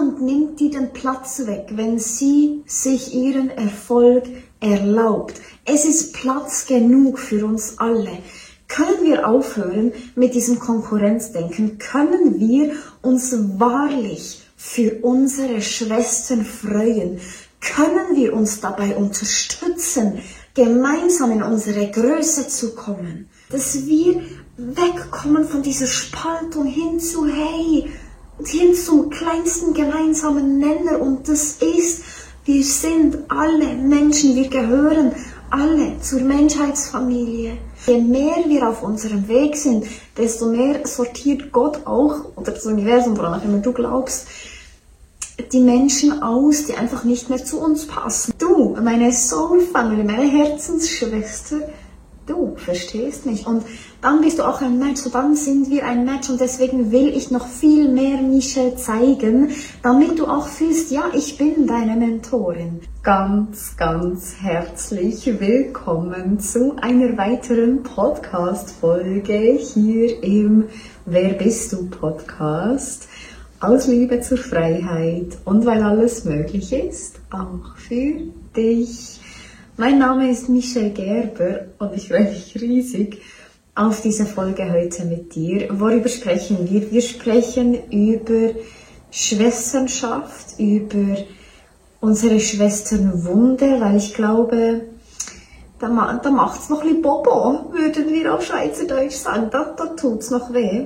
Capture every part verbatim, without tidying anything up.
niemand nimmt dir den Platz weg, wenn sie sich ihren Erfolg erlaubt. Es ist Platz genug für uns alle. Können wir aufhören mit diesem Konkurrenzdenken? Können wir uns wahrlich für unsere Schwestern freuen? Können wir uns dabei unterstützen, gemeinsam in unsere Größe zu kommen? Dass wir wegkommen von dieser Spaltung hin zu, hey, hin zum kleinsten gemeinsamen Nenner. Und das ist, wir sind alle Menschen, wir gehören alle zur Menschheitsfamilie. Je mehr wir auf unserem Weg sind, desto mehr sortiert Gott auch, oder das Universum, woran auch immer du glaubst, die Menschen aus, die einfach nicht mehr zu uns passen. Du, meine Soul Family, meine Herzensschwester, du verstehst mich. Und dann bist du auch ein Match, so dann sind wir ein Match. Und deswegen will ich noch viel mehr Michelle zeigen, damit du auch fühlst, ja, ich bin deine Mentorin. Ganz, ganz herzlich willkommen zu einer weiteren Podcast-Folge hier im Wer bist du Podcast. Aus Liebe zur Freiheit und weil alles möglich ist, auch für dich. Mein Name ist Michelle Gerber und ich freue mich riesig auf diese Folge heute mit dir. Worüber sprechen wir? Wir sprechen über Schwesternschaft, über unsere Schwesternwunde, weil ich glaube, da, ma da macht es noch ein bisschen Bobo, würden wir auf Schweizerdeutsch sagen. Da, da tut es noch weh.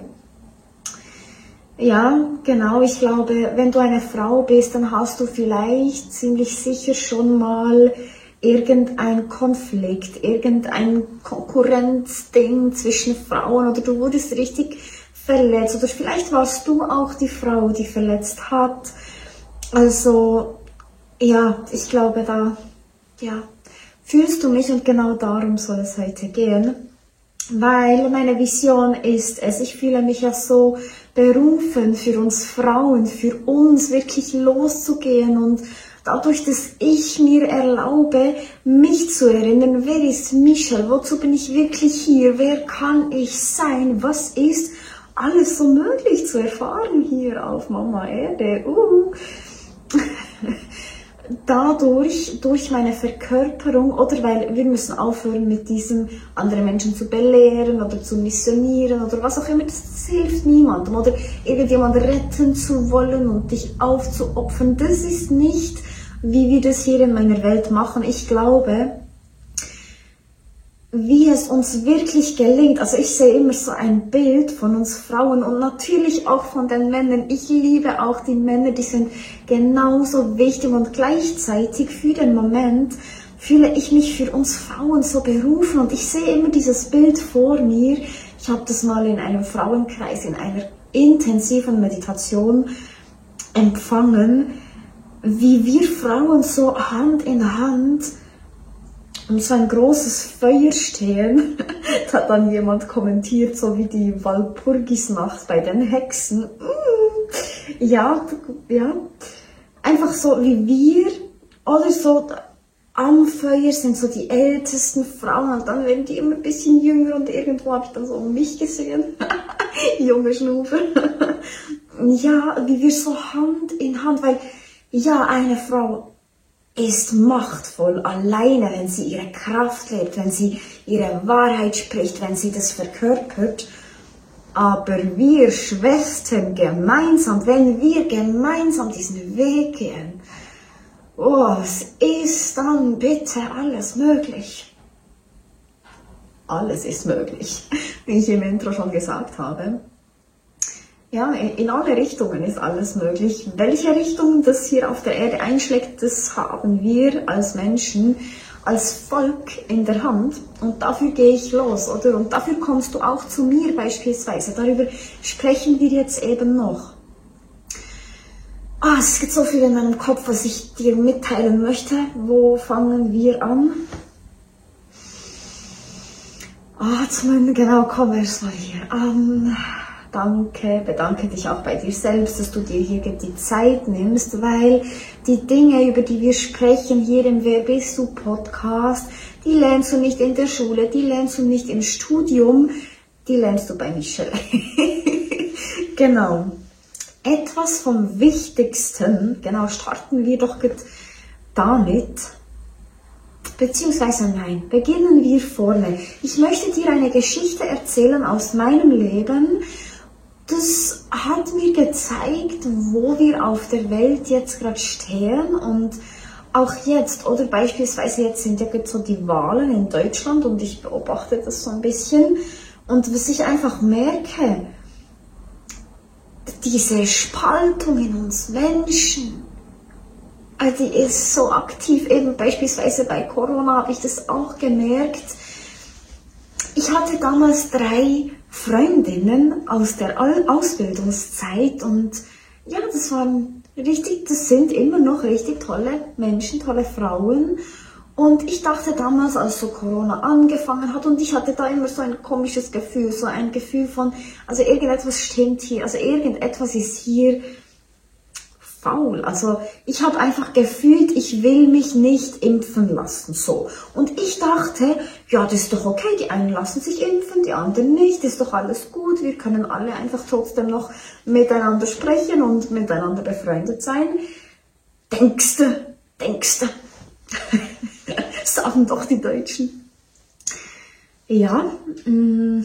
Ja, genau. Ich glaube, wenn du eine Frau bist, dann hast du vielleicht ziemlich sicher schon mal irgendein Konflikt, irgendein Konkurrenzding zwischen Frauen oder du wurdest richtig verletzt oder vielleicht warst du auch die Frau, die verletzt hat. Also, ja, ich glaube, da, ja, fühlst du mich und genau darum soll es heute gehen. Weil meine Vision ist es, ich fühle mich ja so berufen für uns Frauen, für uns wirklich loszugehen und dadurch, dass ich mir erlaube, mich zu erinnern, wer ist Michelle, wozu bin ich wirklich hier, wer kann ich sein, was ist alles so möglich zu erfahren hier auf Mama Erde. Uh. Dadurch, durch meine Verkörperung oder weil wir müssen aufhören mit diesem, andere Menschen zu belehren oder zu missionieren oder was auch immer, das hilft niemandem oder irgendjemand retten zu wollen und dich aufzuopfern. Das ist nicht, wie wir das hier in meiner Welt machen. Ich glaube, wie es uns wirklich gelingt, also ich sehe immer so ein Bild von uns Frauen und natürlich auch von den Männern. Ich liebe auch die Männer, die sind genauso wichtig und gleichzeitig für den Moment fühle ich mich für uns Frauen so berufen und ich sehe immer dieses Bild vor mir. Ich habe das mal in einem Frauenkreis, in einer intensiven Meditation empfangen, wie wir Frauen so Hand in Hand um so ein großes Feuer stehen. Da hat dann jemand kommentiert, so wie die Walpurgisnacht bei den Hexen. Mm, ja, ja. Einfach so wie wir, oder so am Feuer sind so die ältesten Frauen und dann werden die immer ein bisschen jünger und irgendwo habe ich dann so mich gesehen. Junge Schnufer. Ja, wie wir so Hand in Hand, weil ja, eine Frau ist machtvoll alleine, wenn sie ihre Kraft lebt, wenn sie ihre Wahrheit spricht, wenn sie das verkörpert. Aber wir Schwestern gemeinsam, wenn wir gemeinsam diesen Weg gehen, oh, es ist dann bitte alles möglich. Alles ist möglich, wie ich im Intro schon gesagt habe. Ja, in alle Richtungen ist alles möglich. Welche Richtung das hier auf der Erde einschlägt, das haben wir als Menschen, als Volk in der Hand. Und dafür gehe ich los, oder? Und dafür kommst du auch zu mir beispielsweise. Darüber sprechen wir jetzt eben noch. Ah, es gibt so viel in meinem Kopf, was ich dir mitteilen möchte. Wo fangen wir an? Ah, zum genau, kommen wir erst mal hier an. Danke, bedanke dich auch bei dir selbst, dass du dir hier die Zeit nimmst, weil die Dinge, über die wir sprechen hier im Wer bist du Podcast, die lernst du nicht in der Schule, die lernst du nicht im Studium, die lernst du bei Michelle. Genau. etwas vom Wichtigsten, genau, starten wir doch damit, beziehungsweise nein, beginnen wir vorne. Ich möchte dir eine Geschichte erzählen aus meinem Leben. Das hat mir gezeigt, wo wir auf der Welt jetzt gerade stehen und auch jetzt, oder beispielsweise jetzt sind ja so die Wahlen in Deutschland und ich beobachte das so ein bisschen und was ich einfach merke, diese Spaltung in uns Menschen, also die ist so aktiv, eben beispielsweise bei Corona habe ich das auch gemerkt. Ich hatte damals drei Freundinnen aus der Ausbildungszeit und ja, das waren richtig, das sind immer noch richtig tolle Menschen, tolle Frauen. Und ich dachte damals, als so Corona angefangen hat, und ich hatte da immer so ein komisches Gefühl, so ein Gefühl von, also irgendetwas stimmt hier, also irgendetwas ist hier faul. Also ich habe einfach gefühlt, ich will mich nicht impfen lassen, so. Und ich dachte, ja, das ist doch okay, die einen lassen sich impfen, die anderen nicht, das ist doch alles gut, wir können alle einfach trotzdem noch miteinander sprechen und miteinander befreundet sein. Denkste, denkste. Sagen doch die Deutschen. Ja, mh,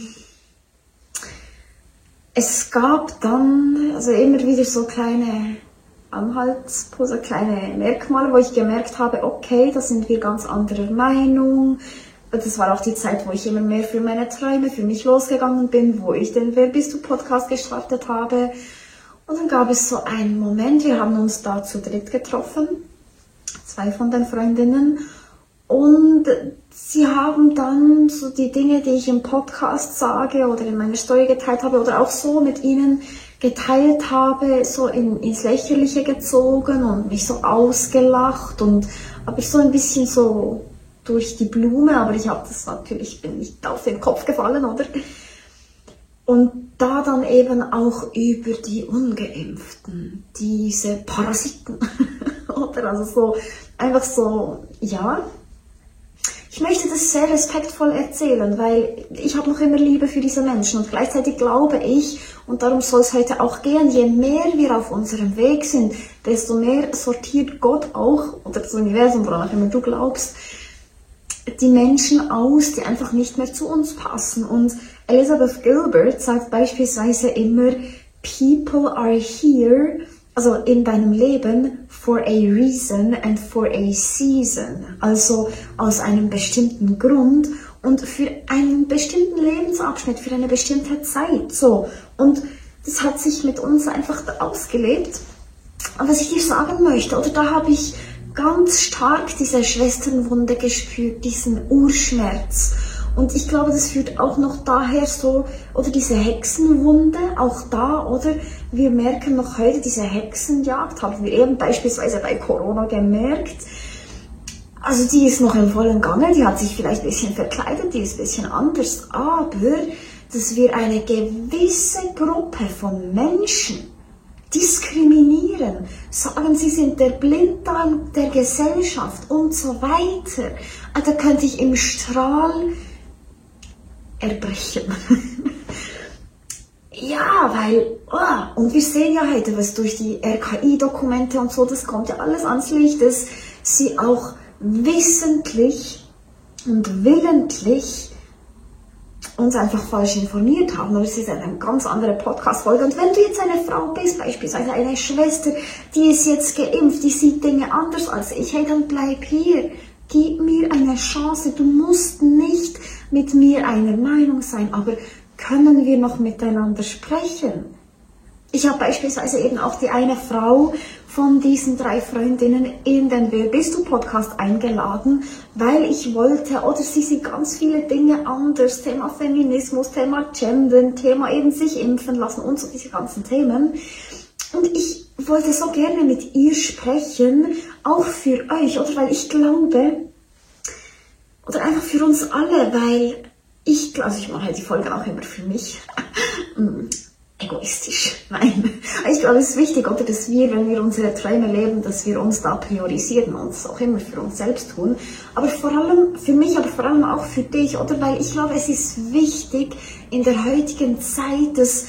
es gab dann also immer wieder so kleine Anhaltspunkte, kleine Merkmale, wo ich gemerkt habe, okay, da sind wir ganz anderer Meinung. Das war auch die Zeit, wo ich immer mehr für meine Träume, für mich losgegangen bin, wo ich den Wer bist du Podcast gestartet habe. Und dann gab es so einen Moment, wir haben uns da zu dritt getroffen, zwei von den Freundinnen, und sie haben dann so die Dinge, die ich im Podcast sage oder in meiner Story geteilt habe oder auch so mit ihnen geteilt habe, so in, ins Lächerliche gezogen und mich so ausgelacht und habe ich so ein bisschen so durch die Blume, aber ich habe das natürlich, bin nicht auf den Kopf gefallen, oder? Und da dann eben auch über die Ungeimpften, diese Parasiten, oder? Also so, einfach so, ja. Ich möchte das sehr respektvoll erzählen, weil ich habe noch immer Liebe für diese Menschen und gleichzeitig glaube ich, und darum soll es heute auch gehen, je mehr wir auf unserem Weg sind, desto mehr sortiert Gott auch, oder das Universum, woran auch immer du glaubst, die Menschen aus, die einfach nicht mehr zu uns passen. Und Elizabeth Gilbert sagt beispielsweise immer, people are here, also in deinem Leben, for a reason and for a season, also aus einem bestimmten Grund und für einen bestimmten Lebensabschnitt, für eine bestimmte Zeit, so. Und das hat sich mit uns einfach ausgelebt. Und was ich dir sagen möchte, oder da habe ich ganz stark diese Schwesternwunde gespürt, diesen Urschmerz. Und ich glaube, das führt auch noch daher so, oder diese Hexenwunde, auch da, oder? Wir merken noch heute, diese Hexenjagd, haben wir eben beispielsweise bei Corona gemerkt. Also die ist noch im vollen Gange, die hat sich vielleicht ein bisschen verkleidet, die ist ein bisschen anders, aber dass wir eine gewisse Gruppe von Menschen diskriminieren, sagen, sie sind der Blinddarm der Gesellschaft und so weiter. Da könnte ich im Strahl erbrechen. Ja, weil, oh, und wir sehen ja heute, was durch die R K I-Dokumente und so, das kommt ja alles ans Licht, dass sie auch wissentlich und willentlich uns einfach falsch informiert haben. Aber es ist eine ganz andere Podcast-Folge. Und wenn du jetzt eine Frau bist, beispielsweise eine Schwester, die ist jetzt geimpft, die sieht Dinge anders als ich, hey, dann bleib hier. Gib mir eine Chance. Du musst nicht mit mir einer Meinung sein, aber können wir noch miteinander sprechen? Ich habe beispielsweise eben auch die eine Frau von diesen drei Freundinnen in den Wer bist du Podcast eingeladen, weil ich wollte, oder sie sieht ganz viele Dinge anders, Thema Feminismus, Thema Gendern, Thema eben sich impfen lassen und so diese ganzen Themen. Und ich wollte so gerne mit ihr sprechen, auch für euch, oder weil ich glaube, oder einfach für uns alle, weil ich, also ich mache halt die Folge auch immer für mich, egoistisch, nein. Ich glaube, es ist wichtig, oder, dass wir, wenn wir unsere Träume leben, dass wir uns da priorisieren und es auch immer für uns selbst tun. Aber vor allem für mich, aber vor allem auch für dich, oder, weil ich glaube, es ist wichtig in der heutigen Zeit, dass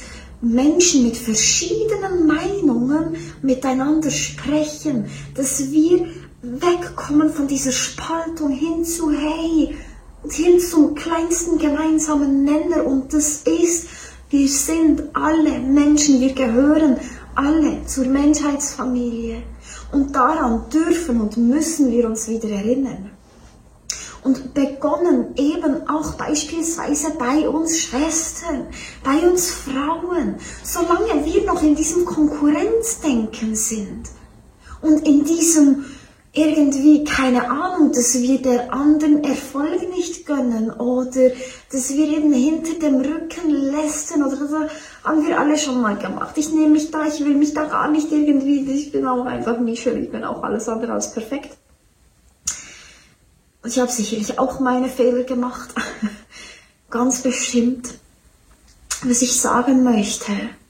Menschen mit verschiedenen Meinungen miteinander sprechen, dass wir wegkommen von dieser Spaltung hin zu, hey, hin zum kleinsten gemeinsamen Nenner, und das ist, wir sind alle Menschen, wir gehören alle zur Menschheitsfamilie, und daran dürfen und müssen wir uns wieder erinnern. Und begonnen eben auch beispielsweise bei uns Schwestern, bei uns Frauen, solange wir noch in diesem Konkurrenzdenken sind und in diesem irgendwie, keine Ahnung, dass wir der anderen Erfolg nicht gönnen oder dass wir eben hinter dem Rücken lästern oder so, haben wir alle schon mal gemacht. Ich nehme mich da, ich will mich da gar nicht irgendwie, ich bin auch einfach Michel, ich bin auch alles andere als perfekt. Ich habe sicherlich auch meine Fehler gemacht, ganz bestimmt. Was ich sagen möchte,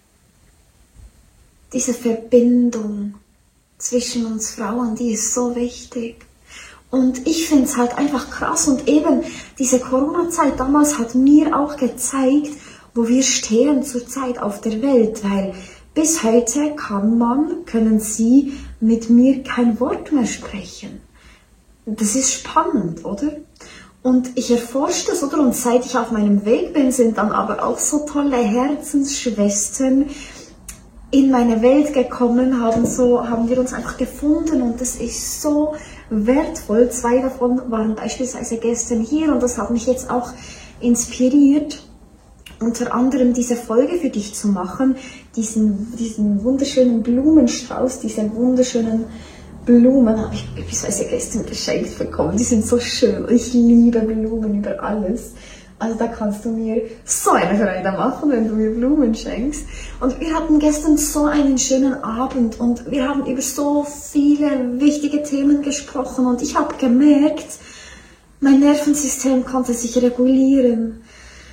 diese Verbindung zwischen uns Frauen, die ist so wichtig. Und ich finde es halt einfach krass, und eben diese Corona-Zeit damals hat mir auch gezeigt, wo wir stehen zurzeit auf der Welt, weil bis heute kann man, können Sie mit mir kein Wort mehr sprechen. Das ist spannend, oder? Und ich erforsche das, oder? Und seit ich auf meinem Weg bin, sind dann aber auch so tolle Herzensschwestern in meine Welt gekommen, haben so, haben wir uns einfach gefunden, und das ist so wertvoll. Zwei davon waren beispielsweise gestern hier, und das hat mich jetzt auch inspiriert, unter anderem diese Folge für dich zu machen, diesen, diesen wunderschönen Blumenstrauß, diese wunderschönen Blumen habe ich beispielsweise gestern geschenkt bekommen. Die sind so schön. Ich liebe Blumen über alles. Also da kannst du mir so eine Freude machen, wenn du mir Blumen schenkst. Und wir hatten gestern so einen schönen Abend, und wir haben über so viele wichtige Themen gesprochen, und ich habe gemerkt, mein Nervensystem konnte sich regulieren.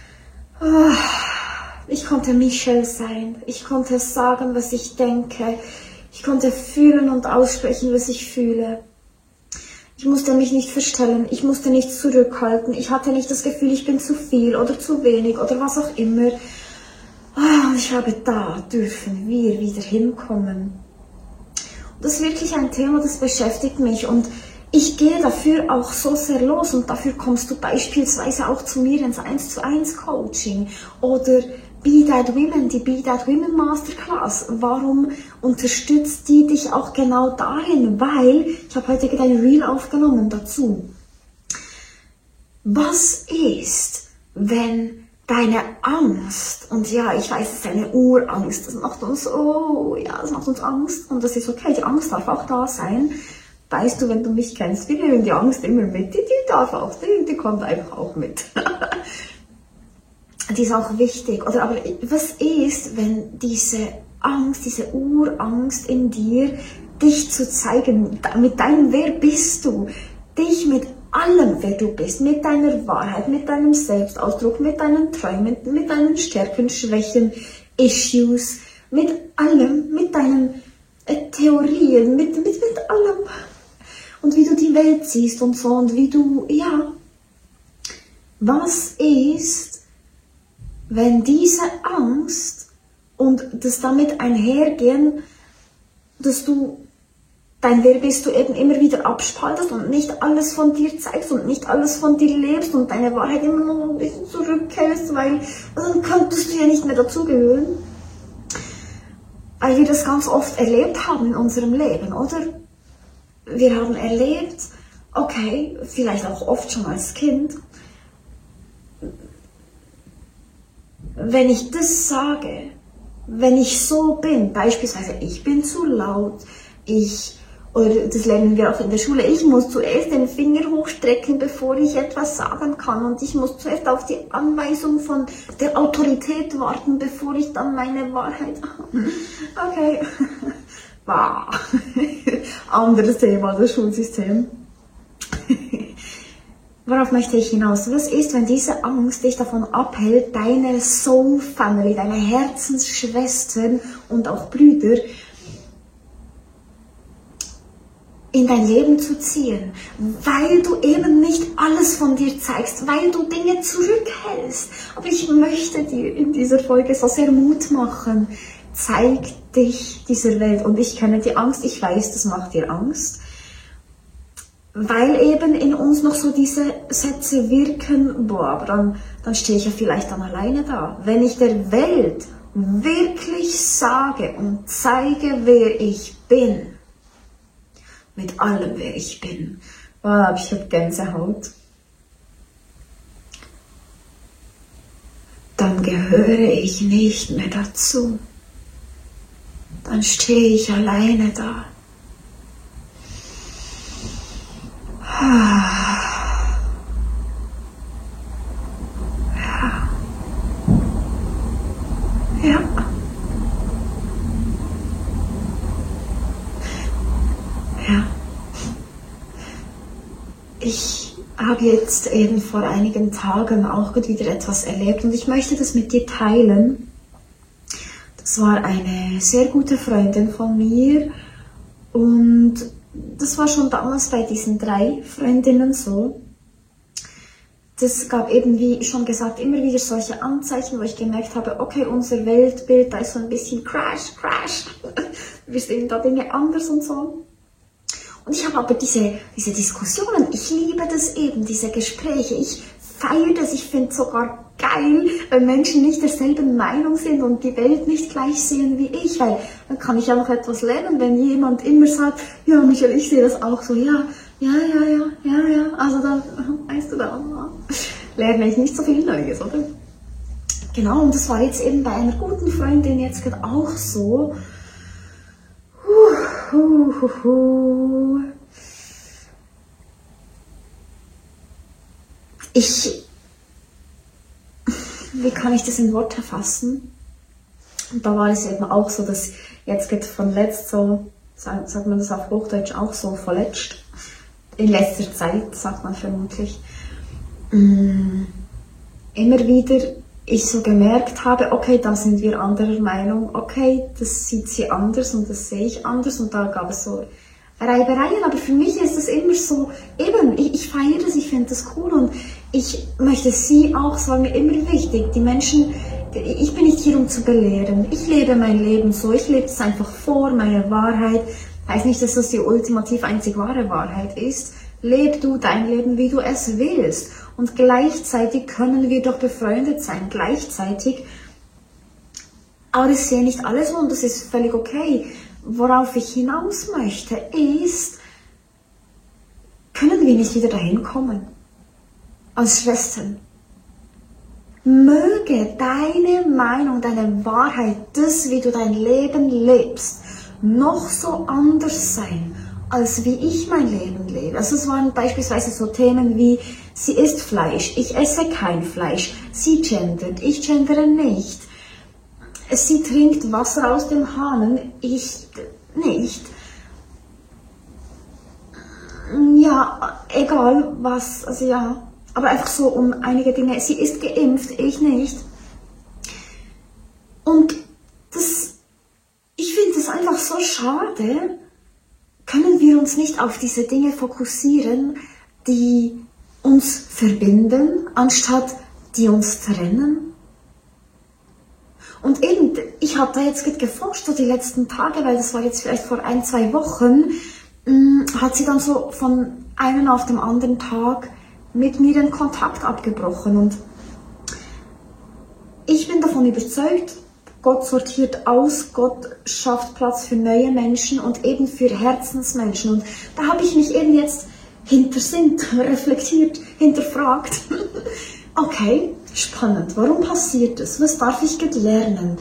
Ich konnte Michel sein. Ich konnte sagen, was ich denke. Ich konnte fühlen und aussprechen, was ich fühle. Ich musste mich nicht verstellen, ich musste nicht zurückhalten, ich hatte nicht das Gefühl, ich bin zu viel oder zu wenig oder was auch immer. Und ich glaube, da dürfen wir wieder hinkommen. Und das ist wirklich ein Thema, das beschäftigt mich, und ich gehe dafür auch so sehr los, und dafür kommst du beispielsweise auch zu mir ins eins zu eins Coaching oder Be That Women, die Be That Women Masterclass. Warum unterstützt die dich auch genau darin? Weil, ich habe heute ein Reel aufgenommen dazu. Was ist, wenn deine Angst, und ja, ich weiß, es ist eine Urangst, das macht uns, oh ja, das macht uns Angst, und das ist okay, die Angst darf auch da sein. Weißt du, wenn du mich kennst, wir nehmen die Angst immer mit, die, die darf auch, die, die kommt einfach auch mit. Die ist auch wichtig. Oder aber was ist, wenn diese Angst, diese Urangst in dir, dich zu zeigen, mit deinem Wer bist du, dich mit allem, wer du bist, mit deiner Wahrheit, mit deinem Selbstausdruck, mit deinen Träumen, mit deinen Stärken, Schwächen, Issues, mit allem, mit deinen äh, Theorien, mit, mit, mit allem. Und wie du die Welt siehst und so, und wie du, ja, was ist, wenn diese Angst und das damit einhergehen, dass du dein Wer bist du eben immer wieder abspaltest und nicht alles von dir zeigst und nicht alles von dir lebst und deine Wahrheit immer noch ein bisschen zurückhältst, weil dann könntest du ja nicht mehr dazugehören. Weil wir das ganz oft erlebt haben in unserem Leben, oder? Wir haben erlebt, okay, vielleicht auch oft schon als Kind, wenn ich das sage, wenn ich so bin, beispielsweise ich bin zu laut, ich, oder das lernen wir auch in der Schule, ich muss zuerst den Finger hochstrecken, bevor ich etwas sagen kann, und ich muss zuerst auf die Anweisung von der Autorität warten, bevor ich dann meine Wahrheit, okay, wow, anderes Thema, das Schulsystem. Worauf möchte ich hinaus? Was ist, wenn diese Angst dich davon abhält, deine Soul Family, deine Herzensschwestern und auch Brüder in dein Leben zu ziehen, weil du eben nicht alles von dir zeigst, weil du Dinge zurückhältst. Aber ich möchte dir in dieser Folge so sehr Mut machen. Zeig dich dieser Welt. Und ich kenne die Angst, ich weiß, das macht dir Angst. Weil eben in uns noch so diese Sätze wirken, boah, aber dann, dann stehe ich ja vielleicht dann alleine da. Wenn ich der Welt wirklich sage und zeige, wer ich bin, mit allem, wer ich bin, boah, ich habe Gänsehaut, dann gehöre ich nicht mehr dazu. Dann stehe ich alleine da. Ja. Ja. Ja. Ich habe jetzt eben vor einigen Tagen auch wieder etwas erlebt und ich möchte das mit dir teilen. Das war eine sehr gute Freundin von mir und das war schon damals bei diesen drei Freundinnen so. Das gab eben, wie schon gesagt, immer wieder solche Anzeichen, wo ich gemerkt habe, okay, unser Weltbild, da ist so ein bisschen Crash, Crash. Wir sehen da Dinge anders und so. Und ich habe aber diese, diese Diskussionen, ich liebe das eben, diese Gespräche, ich feiere das, ich finde es sogar geil, wenn Menschen nicht derselben Meinung sind und die Welt nicht gleich sehen wie ich, weil dann kann ich ja noch etwas lernen, wenn jemand immer sagt, ja Michael, ich sehe das auch so, ja, ja, ja, ja, ja, ja, also dann, weißt du da, lerne ich nicht so viel Neues, oder? Genau, und das war jetzt eben bei einer guten Freundin jetzt gerade auch so. Huh, huh, huh, huh. Ich, wie kann ich das in Worte fassen? Und da war es eben auch so, dass jetzt geht von letzt so, sagt, sagt man das auf Hochdeutsch auch so, verletzt. In letzter Zeit, sagt man vermutlich. Mm, immer wieder ich so gemerkt habe, okay, da sind wir anderer Meinung, okay, das sieht sie anders und das sehe ich anders und da gab es so Reibereien, aber für mich ist es immer so, eben, ich, ich feiere das, ich finde das cool und ich möchte sie auch, es war mir immer wichtig, die Menschen, ich bin nicht hier, um zu belehren, ich lebe mein Leben so, ich lebe es einfach vor, meine Wahrheit, heißt nicht, dass das die ultimativ einzig wahre Wahrheit ist, leb du dein Leben, wie du es willst und gleichzeitig können wir doch befreundet sein, gleichzeitig, aber das sehe nicht alle so und das ist völlig okay. Worauf ich hinaus möchte, ist, können wir nicht wieder dahin kommen? Als Schwestern. Möge deine Meinung, deine Wahrheit, das, wie du dein Leben lebst, noch so anders sein, als wie ich mein Leben lebe. Also es waren beispielsweise so Themen wie, sie isst Fleisch, ich esse kein Fleisch, sie gendert, ich gendere nicht. Sie trinkt Wasser aus dem Hahn, ich nicht. Ja, egal was, also ja, aber einfach so um einige Dinge. Sie ist geimpft, ich nicht. Und das, ich finde es einfach so schade, können wir uns nicht auf diese Dinge fokussieren, die uns verbinden, anstatt die uns trennen? Und eben, ich habe da jetzt geforscht, so die letzten Tage, weil das war jetzt vielleicht vor ein, zwei Wochen, mh, hat sie dann so von einem auf dem anderen Tag mit mir den Kontakt abgebrochen. Und ich bin davon überzeugt, Gott sortiert aus, Gott schafft Platz für neue Menschen und eben für Herzensmenschen. Und da habe ich mich eben jetzt hintersinnt, reflektiert, hinterfragt. Okay, spannend. Warum passiert das? Was darf ich lernen?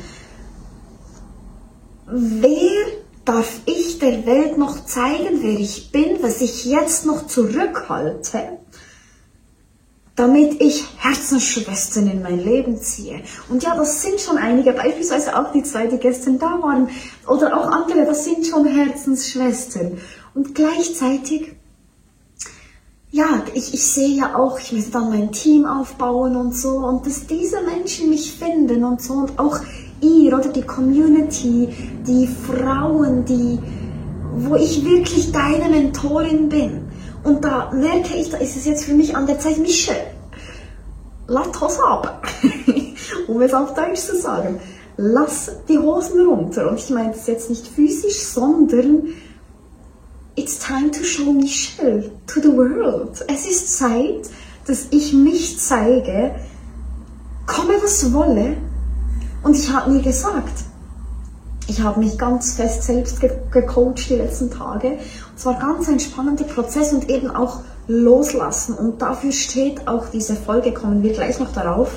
Wer darf ich der Welt noch zeigen, wer ich bin, was ich jetzt noch zurückhalte, damit ich Herzensschwestern in mein Leben ziehe? Und ja, das sind schon einige, beispielsweise auch die zwei, die gestern da waren, oder auch andere, das sind schon Herzensschwestern. Und gleichzeitig, ja, ich, ich sehe ja auch, ich möchte dann mein Team aufbauen und so und dass diese Menschen mich finden und so und auch ihr oder die Community, die Frauen, die wo ich wirklich deine Mentorin bin. Und da merke ich, da ist es jetzt für mich an der Zeit, Michelle, lass Hose ab, um es auf Deutsch zu sagen. Lass die Hosen runter. Und ich meine das jetzt nicht physisch, sondern it's time to show Michelle to the world. Es ist Zeit, dass ich mich zeige, komme was wolle. Und ich habe mir gesagt, ich habe mich ganz fest selbst ge gecoacht die letzten Tage. Und es war ganz ein spannender Prozess und eben auch loslassen. Und dafür steht auch diese Folge, kommen wir gleich noch darauf.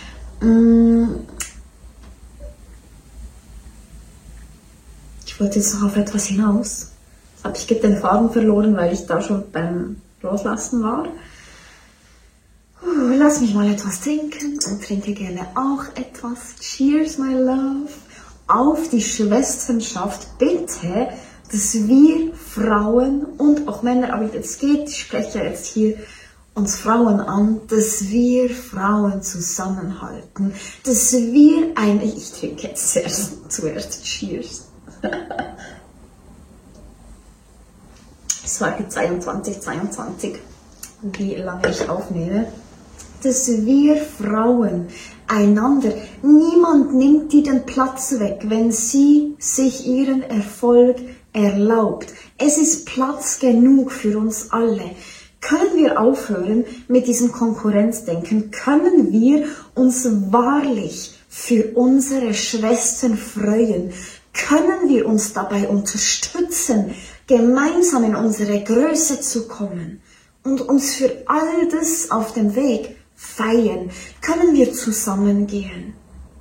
Ich wollte jetzt noch auf etwas hinaus. Jetzt habe ich den Faden verloren, weil ich da schon beim Loslassen war. Uh, lass mich mal etwas trinken und trinke gerne auch etwas. Cheers, my love. Auf die Schwesternschaft, bitte, dass wir Frauen und auch Männer, aber jetzt geht, ich spreche jetzt hier uns Frauen an, dass wir Frauen zusammenhalten, dass wir ein, ich trinke jetzt zuerst, zuerst Cheers. Es war die zweiundzwanzig zweiundzwanzig, wie lange ich aufnehme. Dass wir Frauen einander, niemand nimmt dir den Platz weg, wenn sie sich ihren Erfolg erlaubt. Es ist Platz genug für uns alle. Können wir aufhören mit diesem Konkurrenzdenken? Können wir uns wahrlich für unsere Schwestern freuen? Können wir uns dabei unterstützen, gemeinsam in unsere Größe zu kommen und uns für all das auf dem Weg feiern? Können wir zusammengehen?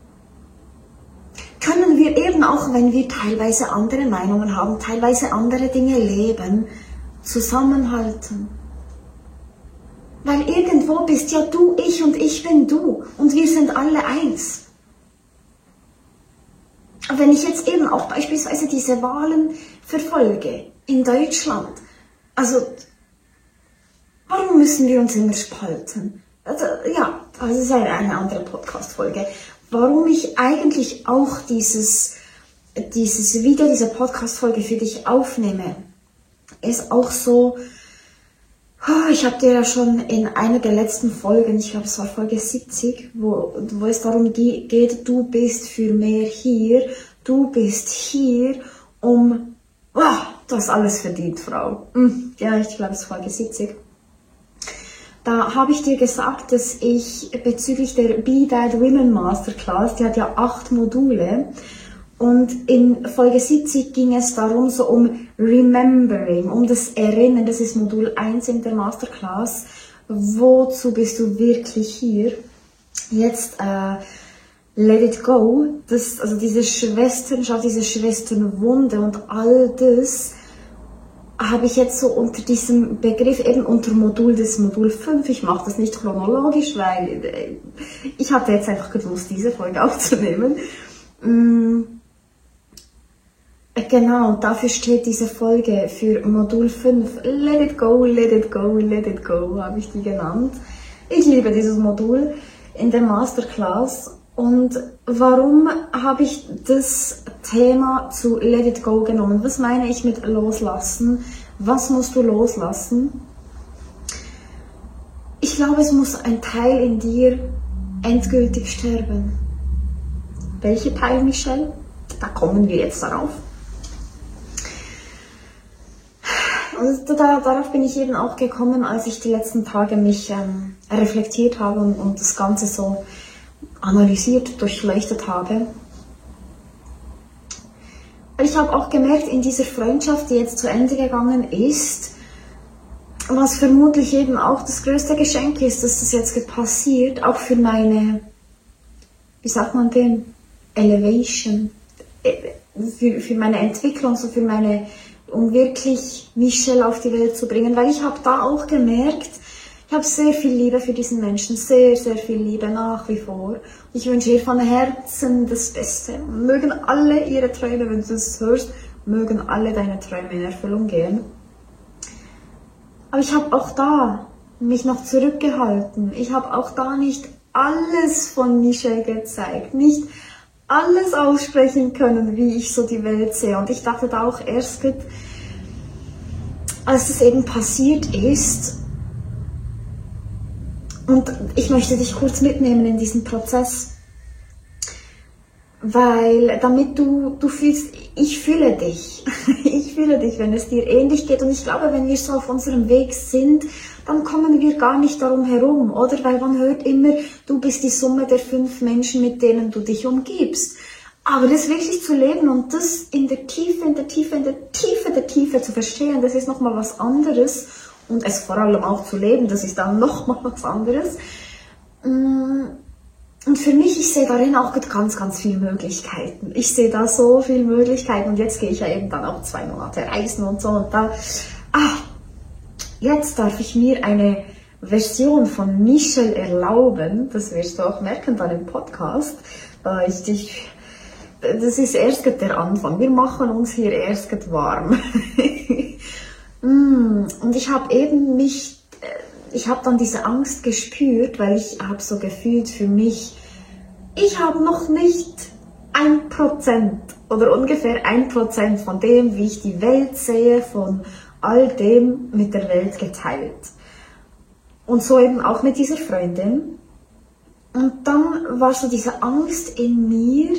Können wir eben auch, wenn wir teilweise andere Meinungen haben, teilweise andere Dinge leben, zusammenhalten? Weil irgendwo bist ja du ich und ich bin du und wir sind alle eins. Wenn ich jetzt eben auch beispielsweise diese Wahlen verfolge in Deutschland, also warum müssen wir uns immer spalten? Also, ja, das ist eine, eine andere Podcast-Folge. Warum ich eigentlich auch dieses, dieses Video, diese Podcast-Folge für dich aufnehme, ist auch so, ich habe dir ja schon in einer der letzten Folgen, ich glaube es war Folge siebzig, wo, wo es darum geht, du bist für mehr hier, du bist hier, um, oh, du hast alles verdient, Frau. Ja, ich glaube es war Folge siebzig. Da habe ich dir gesagt, dass ich bezüglich der Be That Women Masterclass, die hat ja acht Module, und in Folge siebzig ging es darum, so um Remembering, um das Erinnern, das ist Modul eins in der Masterclass. Wozu bist du wirklich hier? Jetzt äh, Let It Go, das, also diese Schwesternschaft, diese Schwesternwunde und all das habe ich jetzt so unter diesem Begriff, eben unter Modul des Modul fünf, ich mache das nicht chronologisch, weil ich hatte jetzt einfach gewusst, diese Folge aufzunehmen. Genau, dafür steht diese Folge für Modul fünf. Let it go, let it go, let it go, habe ich die genannt. Ich liebe dieses Modul in der Masterclass. Und warum habe ich das Thema zu Let it go genommen? Was meine ich mit loslassen? Was musst du loslassen? Ich glaube, es muss ein Teil in dir endgültig sterben. Welcher Teil, Michelle? Da kommen wir jetzt darauf. Und da, darauf bin ich eben auch gekommen, als ich die letzten Tage mich ähm, reflektiert habe und, und das Ganze so analysiert, durchleuchtet habe. Ich habe auch gemerkt, in dieser Freundschaft, die jetzt zu Ende gegangen ist, was vermutlich eben auch das größte Geschenk ist, dass das jetzt passiert, auch für meine, wie sagt man denn, Elevation, für, für meine Entwicklung, so für meine, um wirklich Michelle auf die Welt zu bringen, weil ich habe da auch gemerkt, ich habe sehr viel Liebe für diesen Menschen, sehr, sehr viel Liebe nach wie vor. Ich wünsche ihr von Herzen das Beste. Mögen alle ihre Träume, wenn du das hörst, mögen alle deine Träume in Erfüllung gehen. Aber ich habe auch da mich noch zurückgehalten. Ich habe auch da nicht alles von Michelle gezeigt, nicht alles aussprechen können, wie ich so die Welt sehe. Und ich dachte da auch erst, als es eben passiert ist, und ich möchte dich kurz mitnehmen in diesen Prozess, weil damit du, du fühlst, ich fühle dich, ich fühle dich, wenn es dir ähnlich geht, und ich glaube, wenn wir so auf unserem Weg sind, dann kommen wir gar nicht darum herum, oder? Weil man hört immer, du bist die Summe der fünf Menschen, mit denen du dich umgibst. Aber das wirklich zu leben und das in der Tiefe, in der Tiefe, in der Tiefe der Tiefe zu verstehen, das ist nochmal was anderes. Und es vor allem auch zu leben, das ist dann nochmal was anderes. Und für mich, ich sehe darin auch ganz, ganz viele Möglichkeiten. Ich sehe da so viele Möglichkeiten, und jetzt gehe ich ja eben dann auch zwei Monate reisen und so, und da, ah, jetzt darf ich mir eine Version von Michelle erlauben, das wirst du auch merken dann im Podcast, da ich dich, das ist erst der Anfang, wir machen uns hier erst warm. Und ich habe eben mich, ich habe dann diese Angst gespürt, weil ich habe so gefühlt für mich, ich habe noch nicht ein Prozent oder ungefähr ein Prozent von dem, wie ich die Welt sehe, von all dem mit der Welt geteilt. Und so eben auch mit dieser Freundin. Und dann war so diese Angst in mir,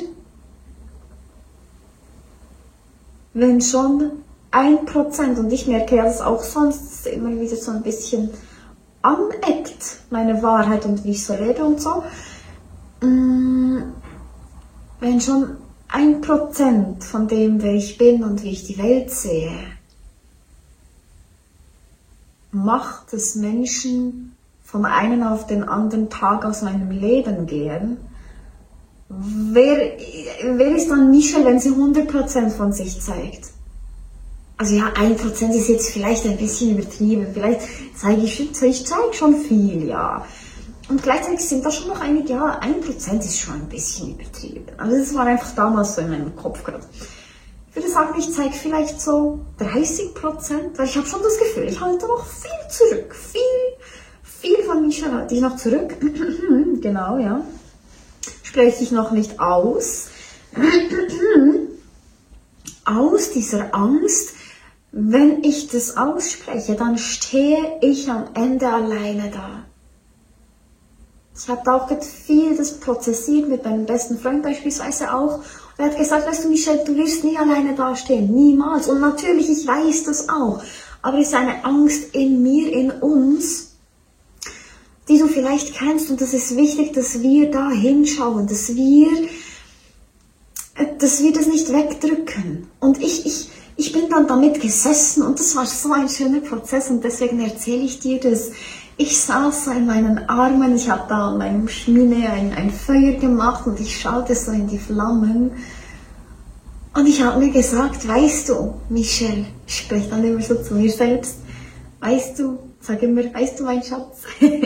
wenn schon ein Prozent, und ich merke ja, dass auch sonst immer wieder so ein bisschen aneckt, meine Wahrheit und wie ich so lebe und so. Wenn schon ein Prozent von dem, wer ich bin und wie ich die Welt sehe, macht es Menschen von einem auf den anderen Tag aus meinem Leben gehen, wer, wer ist dann Michelle, wenn sie hundert Prozent von sich zeigt? Also ja, ein Prozent ist jetzt vielleicht ein bisschen übertrieben, vielleicht zeige ich, ich zeige schon viel, ja. Und gleichzeitig sind da schon noch einige, ja, ein Prozent ist schon ein bisschen übertrieben. Also das war einfach damals so in meinem Kopf gerade. Ich würde sagen, ich zeige vielleicht so dreißig Prozent, weil ich habe schon das Gefühl, ich halte noch viel zurück, viel, viel von Michelle halte ich noch zurück. Genau, ja. Spreche ich noch nicht aus. Aus dieser Angst, wenn ich das ausspreche, dann stehe ich am Ende alleine da. Ich habe da auch viel das prozessiert mit meinem besten Freund beispielsweise auch. Und er hat gesagt, weißt du Michelle, du wirst nie alleine dastehen, niemals. Und natürlich, ich weiß das auch. Aber es ist eine Angst in mir, in uns, die du vielleicht kennst. Und das ist wichtig, dass wir da hinschauen, dass wir, dass wir das nicht wegdrücken. Und ich, ich, ich bin dann damit gesessen, und das war so ein schöner Prozess, und deswegen erzähle ich dir das. Ich saß so in meinen Armen, ich habe da an meinem Schmine ein, ein Feuer gemacht, und ich schaute so in die Flammen. Und ich habe mir gesagt, weißt du, Michelle, ich spreche dann immer so zu mir selbst, weißt du, sag immer, weißt du, mein Schatz,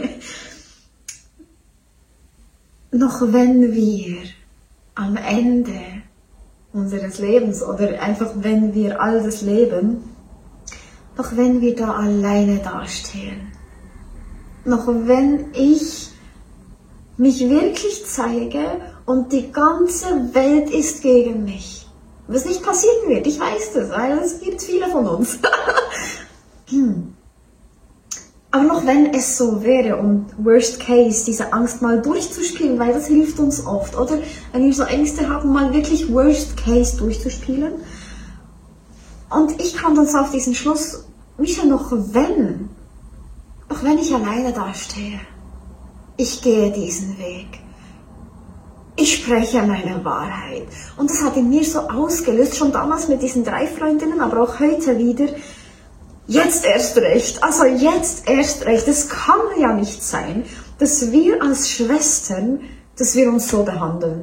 noch wenn wir am Ende unseres Lebens, oder einfach wenn wir all das leben, noch wenn wir da alleine dastehen, noch wenn ich mich wirklich zeige und die ganze Welt ist gegen mich, was nicht passieren wird, ich weiß das, weil es gibt viele von uns. hm. Aber noch wenn es so wäre, und worst case, diese Angst mal durchzuspielen, weil das hilft uns oft, oder? Wenn wir so Ängste haben, mal wirklich worst case durchzuspielen. Und ich kam dann so auf diesen Schluss, Michelle, noch wenn, noch wenn ich alleine dastehe, ich gehe diesen Weg. Ich spreche meine Wahrheit. Und das hat in mir so ausgelöst, schon damals mit diesen drei Freundinnen, aber auch heute wieder, jetzt erst recht, also jetzt erst recht. Es kann ja nicht sein, dass wir als Schwestern, dass wir uns so behandeln.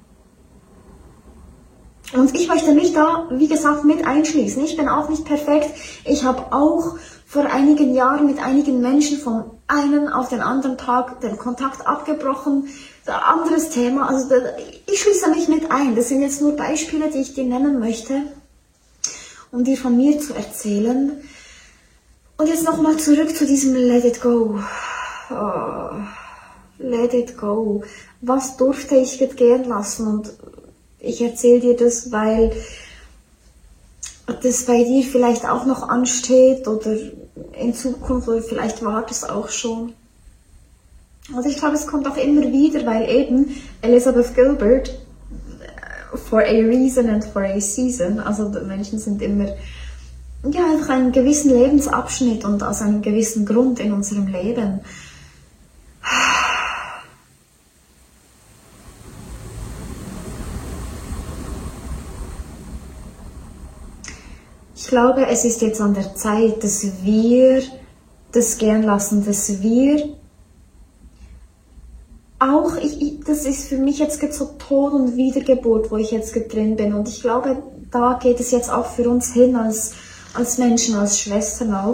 Und ich möchte mich da, wie gesagt, mit einschließen. Ich bin auch nicht perfekt. Ich habe auch vor einigen Jahren mit einigen Menschen von einem auf den anderen Tag den Kontakt abgebrochen. Ein anderes Thema. Also ich schließe mich mit ein. Das sind jetzt nur Beispiele, die ich dir nennen möchte, um dir von mir zu erzählen. Und jetzt nochmal zurück zu diesem Let it go. Oh, let it go. Was durfte ich gehen lassen? Und ich erzähle dir das, weil das bei dir vielleicht auch noch ansteht oder in Zukunft oder vielleicht war das auch schon. Also ich glaube, es kommt auch immer wieder, weil eben Elizabeth Gilbert, for a reason and for a season, also Menschen sind immer ja, einfach einen gewissen Lebensabschnitt und aus einem gewissen Grund in unserem Leben. Ich glaube, es ist jetzt an der Zeit, dass wir das gern lassen, dass wir auch, ich, ich, das ist für mich jetzt so Tod und Wiedergeburt, wo ich jetzt drin bin. Und ich glaube, da geht es jetzt auch für uns hin als, als Menschen, als Schwestern auch.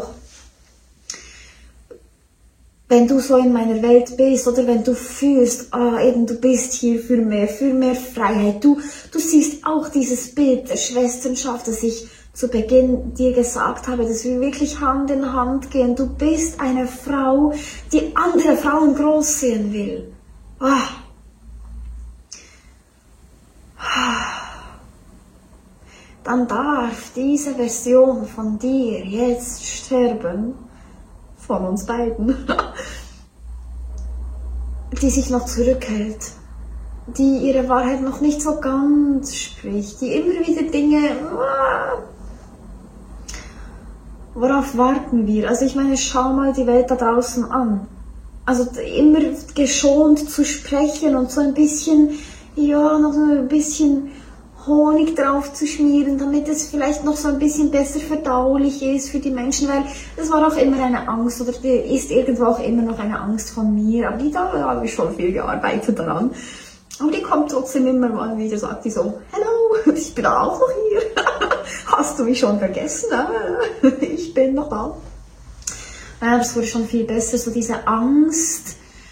Wenn du so in meiner Welt bist oder wenn du fühlst, ah, eben du bist hier für mehr, für mehr Freiheit. Du, du siehst auch dieses Bild der Schwesternschaft, das ich zu Beginn dir gesagt habe, dass wir wirklich Hand in Hand gehen. Du bist eine Frau, die andere Frauen groß sehen will. Ah. Dann darf diese Version von dir jetzt sterben, von uns beiden, die sich noch zurückhält, die ihre Wahrheit noch nicht so ganz spricht, die immer wieder Dinge, worauf warten wir? Also ich meine, schau mal die Welt da draußen an. Also immer geschont zu sprechen und so ein bisschen, ja, noch so ein bisschen Honig drauf zu schmieren, damit es vielleicht noch so ein bisschen besser verdaulich ist für die Menschen, weil das war auch immer eine Angst oder ist irgendwo auch immer noch eine Angst von mir, aber die, da habe ich schon viel gearbeitet daran. Aber die kommt trotzdem immer mal wieder, sagt die so, hello, ich bin auch noch hier, hast du mich schon vergessen? Ich bin noch da. Ja, das wurde schon viel besser, so diese Angst.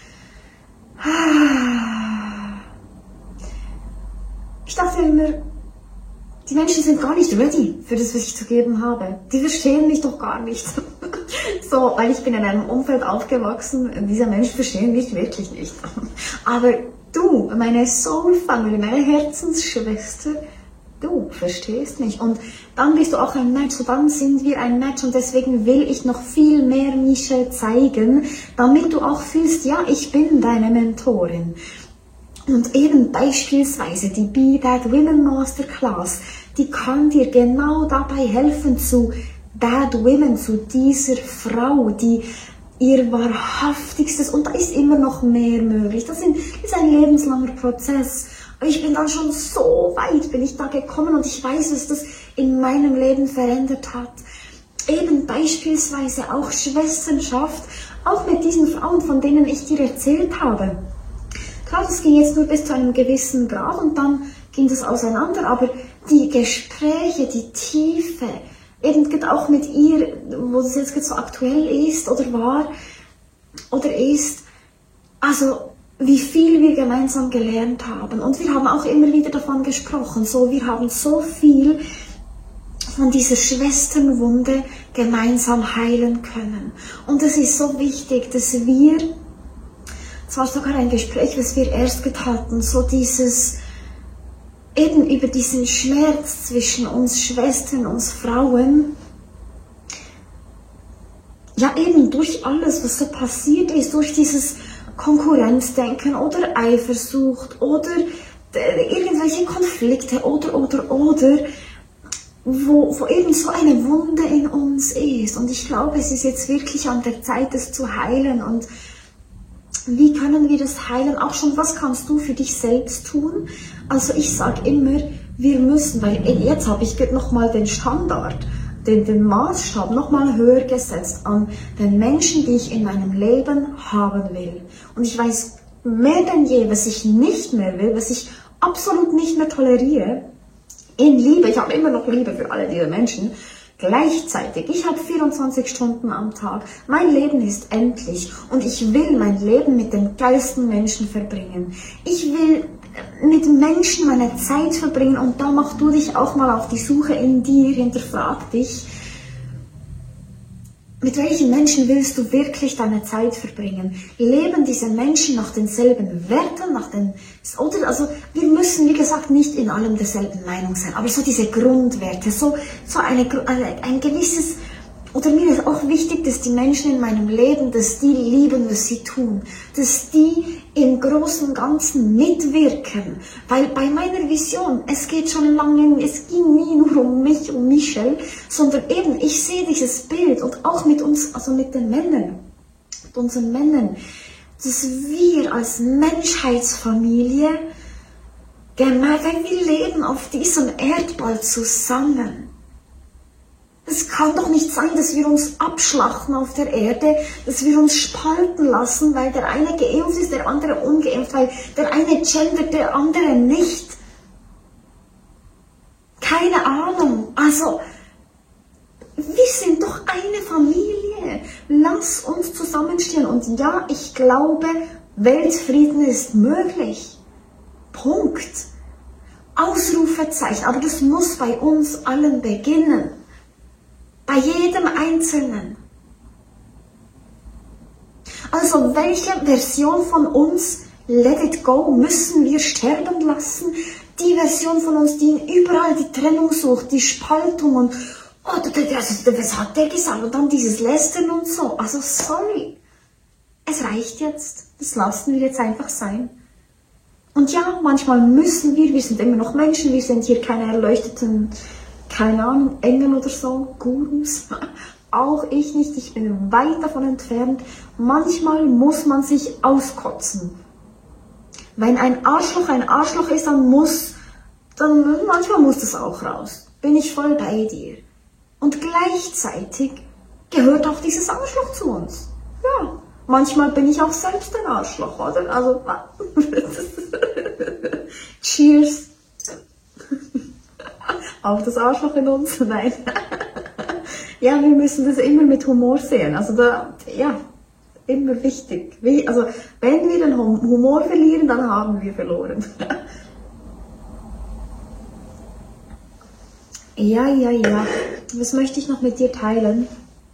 Ich dachte immer, die Menschen sind gar nicht ready für das, was ich zu geben habe. Die verstehen mich doch gar nicht. So, weil ich bin in einem Umfeld aufgewachsen, dieser Mensch versteht mich wirklich nicht. Aber du, meine Soul Family, meine Herzensschwester, du verstehst mich. Und dann bist du auch ein Match, so dann sind wir ein Match und deswegen will ich noch viel mehr Michelle zeigen, damit du auch fühlst, ja, ich bin deine Mentorin. Und eben beispielsweise die Be That Women Masterclass, die kann dir genau dabei helfen, zu That Women, zu dieser Frau, die ihr wahrhaftigstes, und da ist immer noch mehr möglich, das ist ein lebenslanger Prozess. Ich bin dann schon so weit, bin ich da gekommen und ich weiß, dass das in meinem Leben verändert hat. Eben beispielsweise auch Schwesternschaft, auch mit diesen Frauen, von denen ich dir erzählt habe. Klar, das ging jetzt nur bis zu einem gewissen Grad und dann ging das auseinander, aber die Gespräche, die Tiefe, eben auch mit ihr, wo das jetzt so aktuell ist oder war oder ist, also wie viel wir gemeinsam gelernt haben. Und wir haben auch immer wieder davon gesprochen, so, wir haben so viel von dieser Schwesternwunde gemeinsam heilen können. Und es ist so wichtig, dass wir, es war sogar ein Gespräch, was wir erst hatten, so dieses, eben über diesen Schmerz zwischen uns Schwestern, uns Frauen, ja eben durch alles, was so passiert ist, durch dieses Konkurrenzdenken oder Eifersucht oder irgendwelche Konflikte oder, oder, oder, wo, wo eben so eine Wunde in uns ist. Und ich glaube, es ist jetzt wirklich an der Zeit, das zu heilen. Und wie können wir das heilen? Auch schon, was kannst du für dich selbst tun? Also ich sage immer, wir müssen, weil jetzt habe ich nochmal den Standard, den, den Maßstab nochmal höher gesetzt an den Menschen, die ich in meinem Leben haben will. Und ich weiß mehr denn je, was ich nicht mehr will, was ich absolut nicht mehr toleriere. In Liebe, ich habe immer noch Liebe für alle diese Menschen. Gleichzeitig, ich habe vierundzwanzig Stunden am Tag. Mein Leben ist endlich und ich will mein Leben mit den geilsten Menschen verbringen. Ich will mit Menschen meine Zeit verbringen und da mach du dich auch mal auf die Suche in dir, hinterfrag dich. Mit welchen Menschen willst du wirklich deine Zeit verbringen? Leben diese Menschen nach denselben Werten, nach den, oder, also, wir müssen, wie gesagt, nicht in allem derselben Meinung sein, aber so diese Grundwerte, so, so eine, eine, ein gewisses, oder mir ist auch wichtig, dass die Menschen in meinem Leben, dass die lieben, was sie tun, dass die im Großen und Ganzen mitwirken, weil bei meiner Vision, es geht schon lange, es ging nie nur um mich, um Michelle, sondern eben, ich sehe dieses Bild und auch mit uns, also mit den Männern, mit unseren Männern, dass wir als Menschheitsfamilie, wenn wir leben auf diesem Erdball zusammen, es kann doch nicht sein, dass wir uns abschlachten auf der Erde, dass wir uns spalten lassen, weil der eine geimpft ist, der andere ungeimpft, weil der eine gendert, der andere nicht. Keine Ahnung. Also, wir sind doch eine Familie. Lass uns zusammenstehen. Und ja, ich glaube, Weltfrieden ist möglich. Punkt. Ausrufezeichen. Aber das muss bei uns allen beginnen. Bei jedem Einzelnen. Also welche Version von uns, let it go, müssen wir sterben lassen? Die Version von uns, die überall die Trennung sucht, die Spaltung und oh, was hat der gesagt? Und dann dieses Lästern und so. Also sorry, es reicht jetzt. Das lassen wir jetzt einfach sein. Und ja, manchmal müssen wir, wir sind immer noch Menschen, wir sind hier keine erleuchteten, keine Ahnung, Engel oder so, Gurus, auch ich nicht, ich bin weit davon entfernt. Manchmal muss man sich auskotzen. Wenn ein Arschloch ein Arschloch ist, dann muss, dann manchmal muss das auch raus. Bin ich voll bei dir. Und gleichzeitig gehört auch dieses Arschloch zu uns. Ja, manchmal bin ich auch selbst ein Arschloch, oder? Also, cheers. Auf das Arschloch in uns? Nein. Ja, wir müssen das immer mit Humor sehen. Also da, ja, immer wichtig. Wie, also, wenn wir den Humor verlieren, dann haben wir verloren. Ja, ja, ja. Was möchte ich noch mit dir teilen?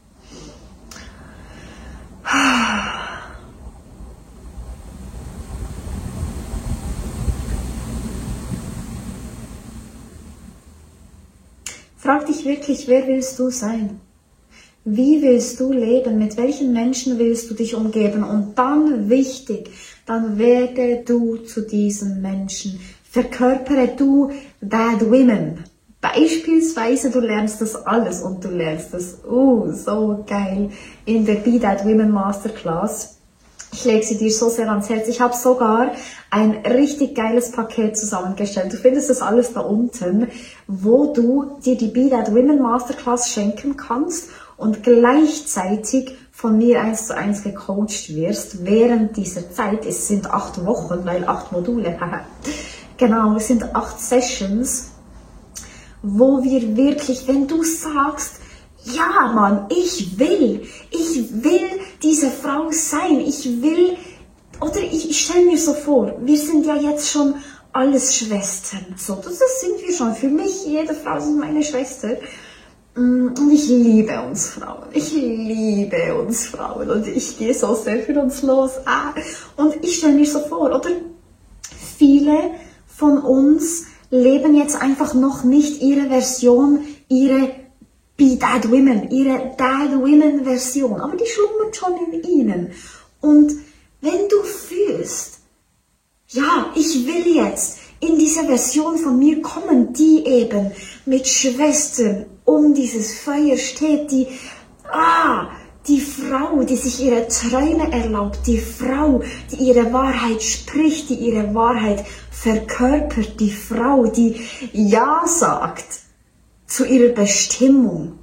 Frag dich wirklich, wer willst du sein? Wie willst du leben? Mit welchen Menschen willst du dich umgeben? Und dann wichtig, dann werde du zu diesen Menschen. Verkörpere du Bad Women. Beispielsweise, du lernst das alles und du lernst das, oh, so geil, in der Be That Women Masterclass. Ich lege sie dir so sehr ans Herz. Ich habe sogar ein richtig geiles Paket zusammengestellt. Du findest das alles da unten, wo du dir die Be That Women Masterclass schenken kannst und gleichzeitig von mir eins zu eins gecoacht wirst während dieser Zeit. Es sind acht Wochen, weil acht Module. Genau, es sind acht Sessions, wo wir wirklich, wenn du sagst, ja, Mann, ich will, ich will diese Frau sein, ich will, oder ich, ich stelle mir so vor, wir sind ja jetzt schon alles Schwestern, so, das, das sind wir schon, für mich, jede Frau ist meine Schwester, und ich liebe uns Frauen, ich liebe uns Frauen, und ich gehe so sehr für uns los, ah, und ich stelle mir so vor, oder, viele von uns leben jetzt einfach noch nicht ihre Version, ihre Be That Women, ihre That Women Version, aber die schlummert schon in ihnen. Und wenn du fühlst, ja, ich will jetzt in diese Version von mir kommen, die eben mit Schwestern um dieses Feuer steht, die, ah, die Frau, die sich ihre Träume erlaubt, die Frau, die ihre Wahrheit spricht, die ihre Wahrheit verkörpert, die Frau, die Ja sagt zu ihrer Bestimmung.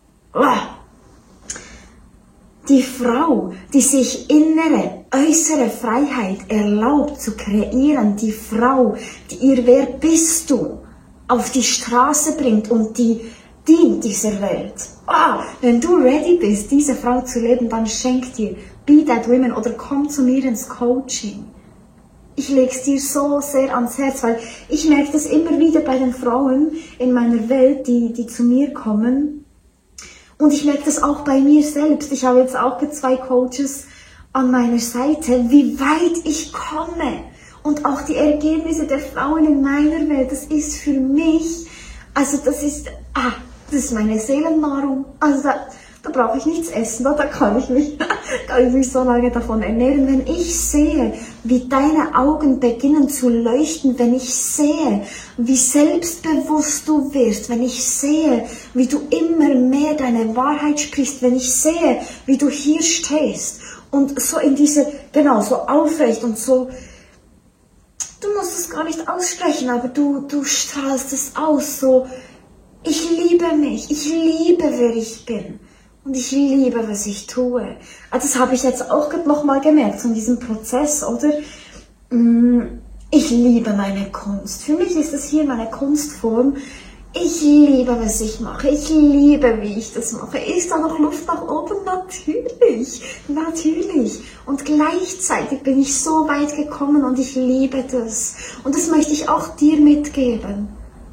Die Frau, die sich innere, äußere Freiheit erlaubt zu kreieren, die Frau, die ihr Wer bist du auf die Straße bringt und die dient dieser Welt. Ah, wenn du ready bist, diese Frau zu leben, dann schenk dir Be That Women oder komm zu mir ins Coaching. Ich lege es dir so sehr ans Herz, weil ich merke das immer wieder bei den Frauen in meiner Welt, die, die zu mir kommen. Und ich merke das auch bei mir selbst. Ich habe jetzt auch zwei Coaches an meiner Seite, wie weit ich komme. Und auch die Ergebnisse der Frauen in meiner Welt, das ist für mich, also das ist, ah, das ist meine Seelennahrung. Also da, da brauche ich nichts essen, da, da kann ich mich, kann ich mich so lange davon ernähren. Wenn ich sehe, wie deine Augen beginnen zu leuchten, wenn ich sehe, wie selbstbewusst du wirst, wenn ich sehe, wie du immer mehr deine Wahrheit sprichst, wenn ich sehe, wie du hier stehst und so in diese, genau, so aufrecht und so, du musst es gar nicht aussprechen, aber du, du strahlst es aus, so, ich liebe mich, ich liebe, wer ich bin. Und ich liebe, was ich tue. Also das habe ich jetzt auch nochmal gemerkt, von diesem Prozess, oder? Ich liebe meine Kunst. Für mich ist es hier meine Kunstform. Ich liebe, was ich mache. Ich liebe, wie ich das mache. Ist da noch Luft nach oben? Natürlich. Natürlich. Und gleichzeitig bin ich so weit gekommen und ich liebe das. Und das möchte ich auch dir mitgeben.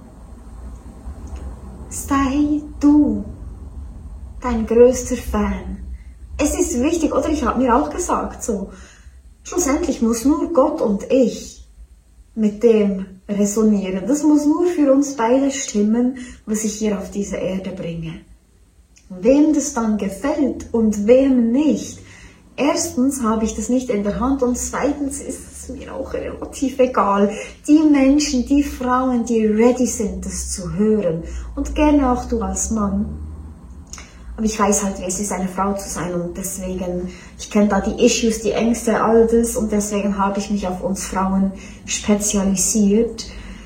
Sei du dein größter Fan. Es ist wichtig, oder? Ich habe mir auch gesagt, so, schlussendlich muss nur Gott und ich mit dem resonieren. Das muss nur für uns beide stimmen, was ich hier auf diese Erde bringe. Wem das dann gefällt und wem nicht, erstens habe ich das nicht in der Hand und zweitens ist es mir auch relativ egal. Die Menschen, die Frauen, die ready sind, das zu hören und gerne auch du als Mann. Aber ich weiß halt, wie es ist, eine Frau zu sein und deswegen, ich kenne da die Issues, die Ängste, all das und deswegen habe ich mich auf uns Frauen spezialisiert.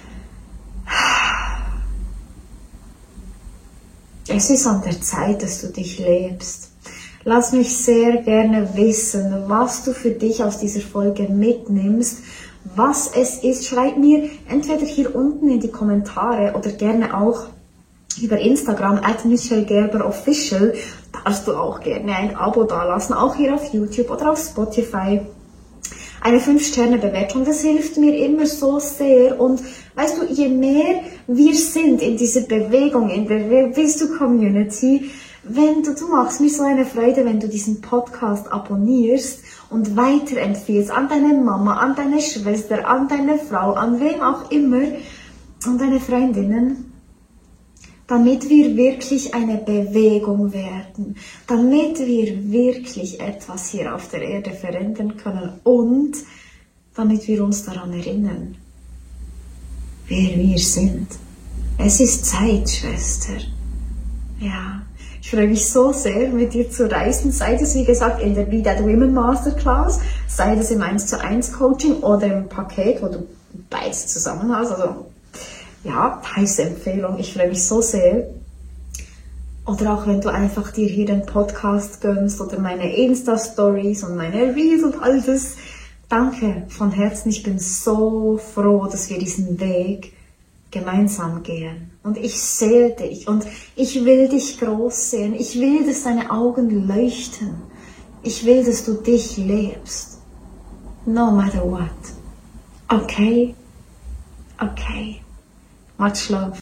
Es ist an der Zeit, dass du dich lebst. Lass mich sehr gerne wissen, was du für dich aus dieser Folge mitnimmst, was es ist. Schreib mir entweder hier unten in die Kommentare oder gerne auch über Instagram at Michelle Gerber Official, darfst du auch gerne ein Abo dalassen, auch hier auf YouTube oder auf Spotify. Eine fünf Sterne Bewertung, das hilft mir immer so sehr und weißt du, je mehr wir sind in dieser Bewegung, in der Wer bist du Community, wenn du, du machst mir so eine Freude, wenn du diesen Podcast abonnierst und weiterempfiehlst an deine Mama, an deine Schwester, an deine Frau, an wem auch immer, an deine Freundinnen, damit wir wirklich eine Bewegung werden, damit wir wirklich etwas hier auf der Erde verändern können und damit wir uns daran erinnern, wer wir sind. Es ist Zeit, Schwester. Ja, ich freue mich so sehr, mit dir zu reisen, sei das wie gesagt in der Be That Women Masterclass, sei das im eins zu eins Coaching oder im Paket, wo du beides zusammen hast, also ja, heiße Empfehlung, ich freue mich so sehr. Oder auch wenn du einfach dir hier den Podcast gönnst oder meine Insta-Stories und meine Reels und all das. Danke von Herzen, ich bin so froh, dass wir diesen Weg gemeinsam gehen. Und ich sehe dich und ich will dich groß sehen. Ich will, dass deine Augen leuchten. Ich will, dass du dich lebst. No matter what. Okay? Okay. Much love.